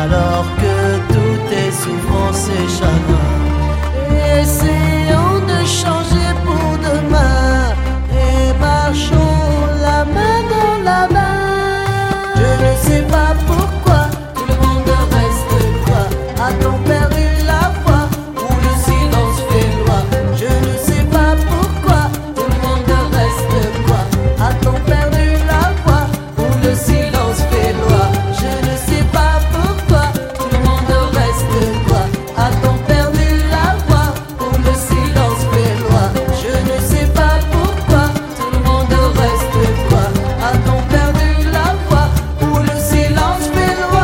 alors que tout est souffrance et chagrin. Essayons de changer pour demain et marchons la main dans la main. Je ne sais pas pourquoi tout le monde reste quoi. A-t-on perdu la voix ou le silence fait loi? Je ne sais pas pourquoi tout le monde reste quoi. A-t-on perdu la voix ou le silence fait loi? Je ne sais pas pourquoi tout le monde reste quoi. A-t-on perdu la voix ou le silence fait loi? Je ne sais pas pourquoi tout le monde reste quoi. A-t-on perdu la voix ou le silence fait loi?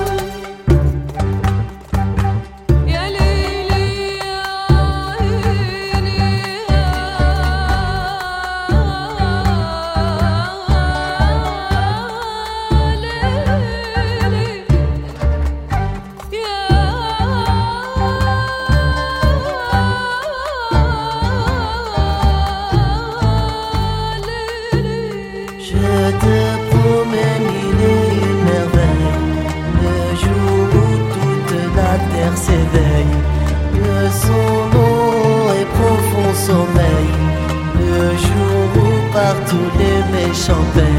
Je te promets mille et une merveilles, le jour où toute la terre s'éveille, de son long et profond sommeil, le jour où partout les méchants payent.